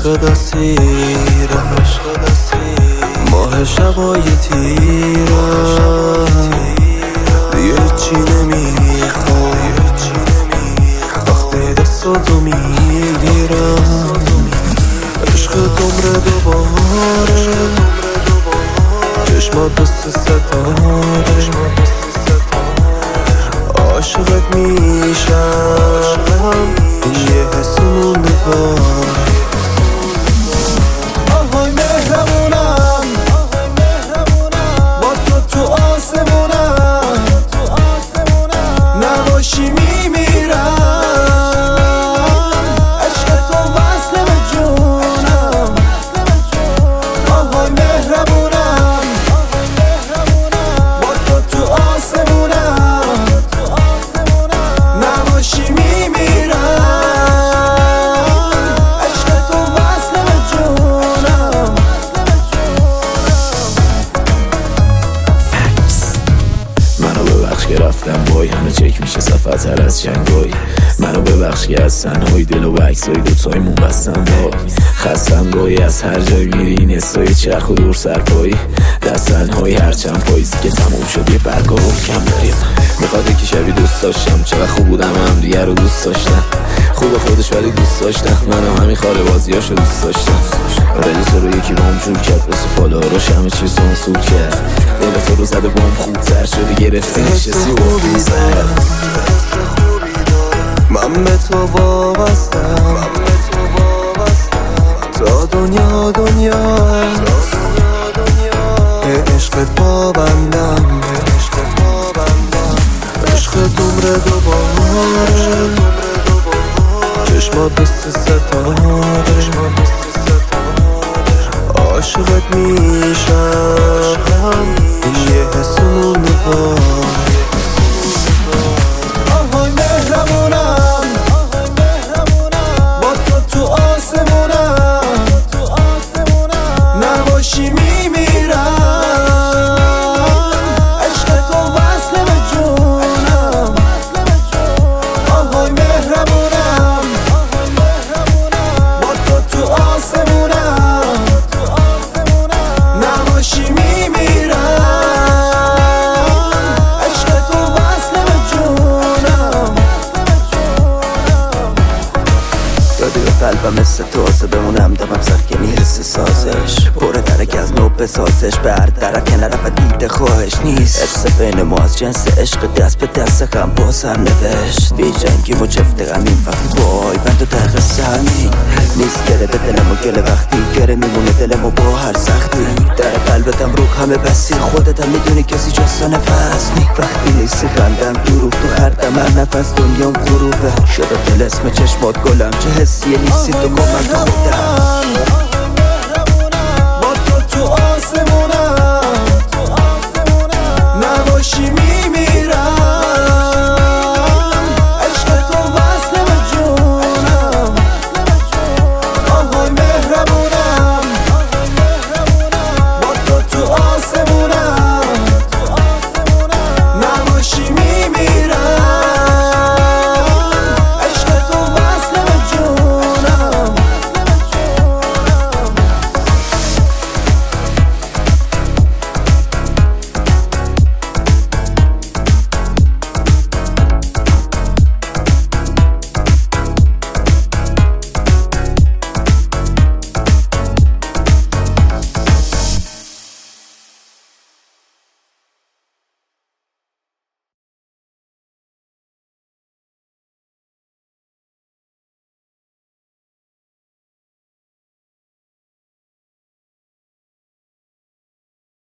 عشق دستیره ماه شبای تیره دیگه چی نمیخوام وقتی دستاتو میگیرم عشق عمر دوباره چشمات دست ستاره عاشقت میشم این یه حس مونده آهای مهربونم با تو آسمونم نباشی میمیرم عشق تو وصل به جونم آهای مهربونم با تو آسمونم نباشی میمیرم عشق تو وصل به جونم منو ببخش که رفتم بای همه چک میشه صفتر از جنگای منو ببخش که از سنهای دل و بکسای دوتایمون بستم وای خستم گاهی از هر جای میری این استای چرخ و دور سرپایی دست تنهایی هرچند پاییزی که تموم شد یه برگاه کم داریم میخواد که شبی دوست داشتم چقدر خوب بودم هم دیگه رو دوست داشتم خوب خودش ولی دوست داشتم منم همین خاله بازیاشو دوست داشتم ولی تو رو یکی بام جور کرد واسه فالاراش همه چیز سانسور کرد دل تو رو زده بام خوبتر شدی گرفتی نشستی و گفتی سر من به تو وابستم تا دنیا به عشقت پابندم عشقت عمر دوباره چشمات دست ستاره عاشقت میشم این یه حس مونده آهای مهربونم با تو آسمونم نباشی میمیرم عشق تو وصل به جونم آهای مهربونم با تو آسمونم نباشی میمیرم عشق تو وصل به جونم دادی به قلبم مثل تو آسه بمونم دمم سخت که میرسه سازش بره درک از نو بسازش به هر طرف که نرفت دیده خواهش نیست حس بین ما از جنس عشق دست به دست غم با سر نوشت بی جنگی و چفت غمین وقتی بای بند و در قصه همین نیست گره به دلم و گله وقتی گره میمونه دلم و با هر سختی در قلبتم رو همه بسی خودتم میدونی کسی جستا نفس نی وقتی نیستی خندم دروغ تو هر دم هر نفس دنیام غروبه شده دل اسم چشمات گلم چه حسیه نیستی تو گمم تو خودم